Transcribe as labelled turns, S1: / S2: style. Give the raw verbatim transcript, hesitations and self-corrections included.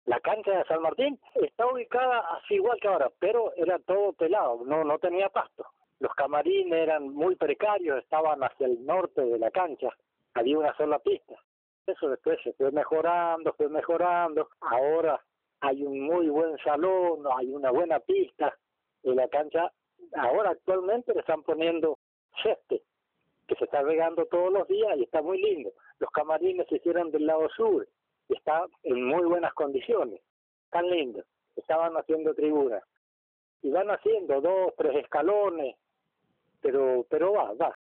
S1: La cancha de San Martín está ubicada así igual que ahora, pero era todo pelado, no no tenía pasto. Los camarines eran muy precarios, estaban hacia el norte de la cancha, había una sola pista. Eso después se fue mejorando, fue mejorando. Ahora hay un muy buen salón, hay una buena pista. En la cancha, ahora actualmente le están poniendo césped, que se está regando todos los días y está muy lindo. Los camarines se hicieron del lado sur, está en muy buenas condiciones, tan lindo. Estaban haciendo tribunas y van haciendo dos, tres escalones, pero pero va, va.